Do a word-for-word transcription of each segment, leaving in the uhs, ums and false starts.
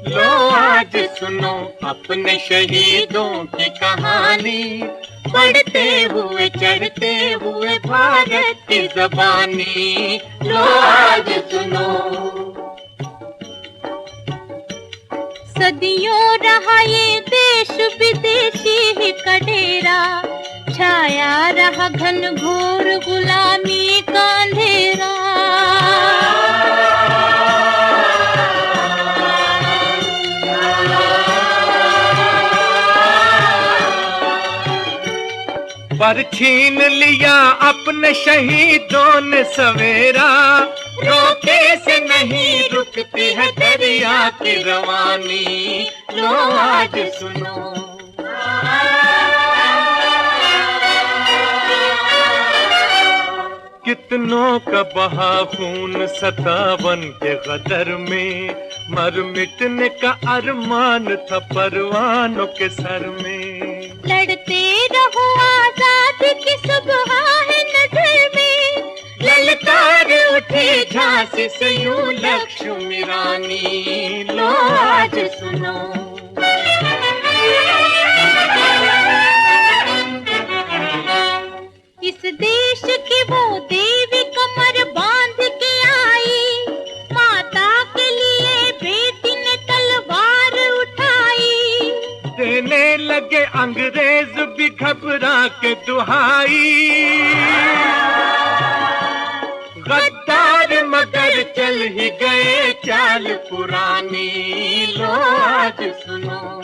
लो आज सुनो अपने शहीदों की कहानी, बढ़ते हुए चढ़ते हुए भारत की ज़बानी। लो आज सुनो। सदियों रहा ये देश विदेशी ही का डेरा, छाया रहा घन घोर गुलामी का अंधेरा। पर छीन लिया अपने शहीदों ने सवेरा, रोके से नहीं रुकती है दरिया की रवानी। लो आज सुनो। कितनों का बहा खून सतावन के गदर में, मर मिटने का अरमान था परवानों के सर में। लड़ते रहो आजादी की सुबह है नजर में, ललकार उठी झांसी से यूं लक्ष्मी रानी। लो आज सुनो। इस देश की वो देवी कमर बांध के आई, माता के लिए बेटी ने तलवार उठाई। देने लगे अंग्रेज भी घबरा के दुहाई, गद्दार मगर चल ही गए चाल पुरानी। लो आज सुनो।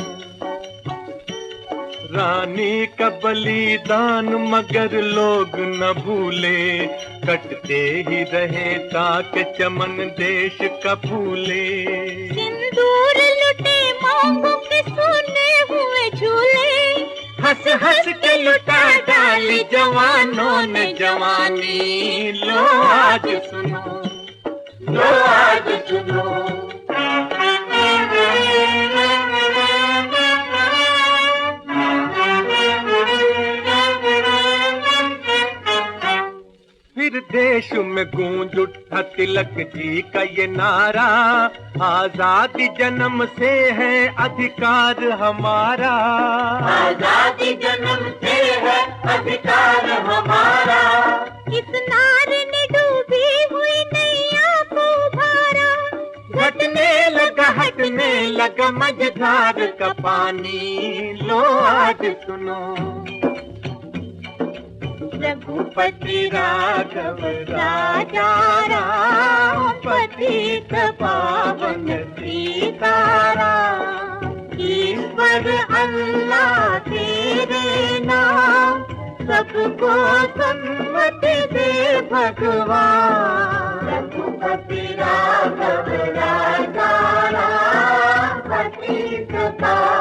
रानी का बलिदान मगर लोग न भूले, कटते ही रहे ताकि चमन देश का फूले। सिंदूर लुटे मांगों के सोने हुए झूले, हंस हंस के लुटा डाली जवानों ने जवानी। लो आज सुनो। लो आज सुनो। फिर देश में गूंज उठा तिलक जी का ये नारा, आजादी जन्म से है अधिकार हमारा। आजादी जन्म से है अधिकार हमारा। इस नारे ने डूबी हुई नैया को उभारा, घटने लगा हटने लगा मझधार का पानी। लो आज सुनो। रघुपति राघव राजा राम, पतित पावन सीताराम। ईश्वर अल्लाह तेरे नाम, सबको सन्मति दे भगवान। रघुपति राघव राजा राम, पतित पावन